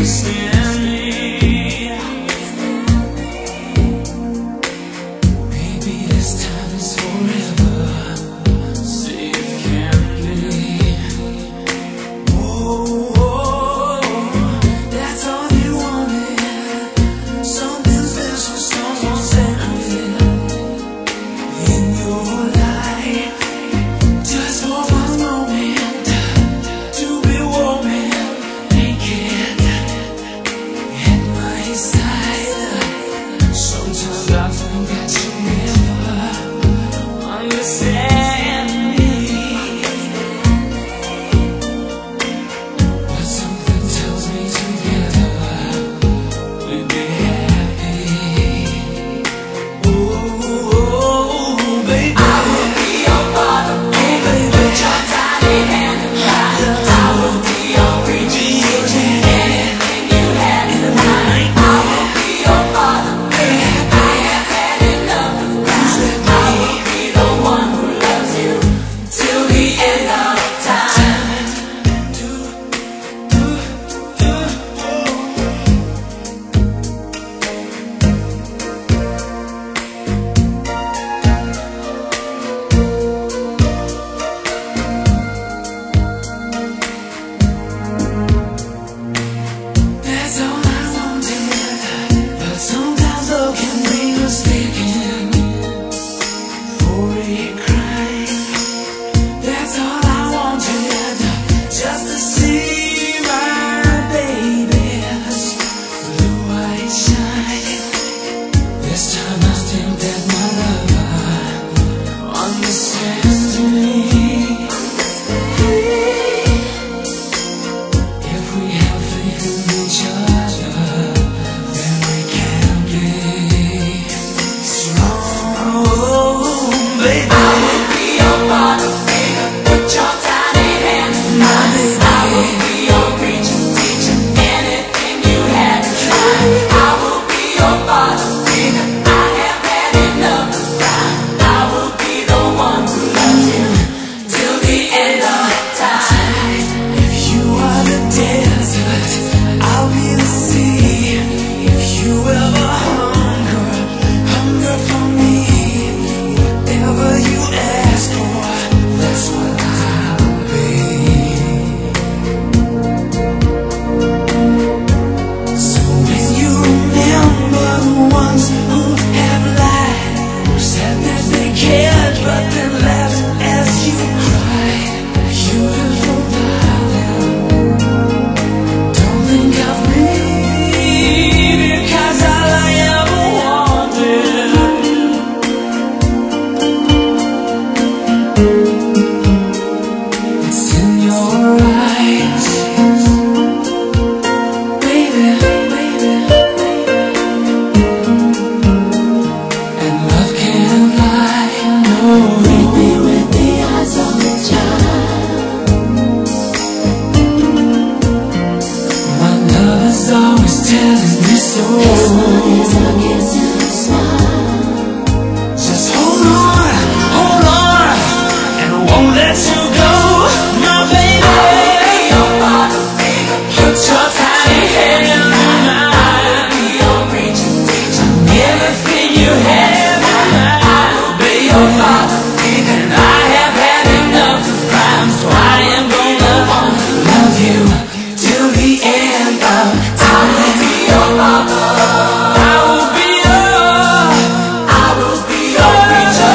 understand me. Maybe this time is forever. See if can be. Oh, that's all you wanted. Something special, someone sacred in your life. Just for one moment, to be warm and naked at my side. Sometimes I think that you never understand me, but something tells me together we'd be happy. Oh, baby, I will be your father, baby. Put your tiny hand in mine. I will be your preaching teacher. Anything you had in mind. I will be your father, baby. I have had enough of crying. I will be the one who loves you till the end of time. That's all I wanted, but sometimes love can be mistaken for a crime. That's all I wanted, just to see my baby's blue eyes shine. This time I think that my lover understands me. If we have faith in each other, then we can be strong, baby. I will be your father, baby. Put your tiny hand in mine. I will be your preaching teacher. Anything you had to try. I will be your father, baby. I have had enough of crying. I will be the one who loves you till the end of time. If you are the desert, I'll be the sea. If you ever hunger for me, whatever you ask for, that's what I'll be. So when you remember the ones who have lied, who said that they cared but then left as you cried, beautiful darling, don't think of me, because all I ever wanted, it's in your eyes, baby, and love can't lie, no. Read me with the eyes of a child. My love is always telling me so. Just hold on, and I won't let you go, my baby. I will be your father, baby. Put your tiny hand in mine. I will be your preaching teacher. Everything you have, I will be your father, baby. And I have had enough of crime, so I am gonna love you till the end of time. I will be your father. I will be your preacher.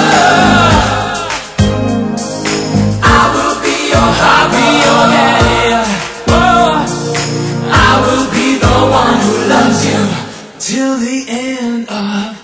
I will be your hobby, your daddy. Oh, I will be the one who loves you till the end of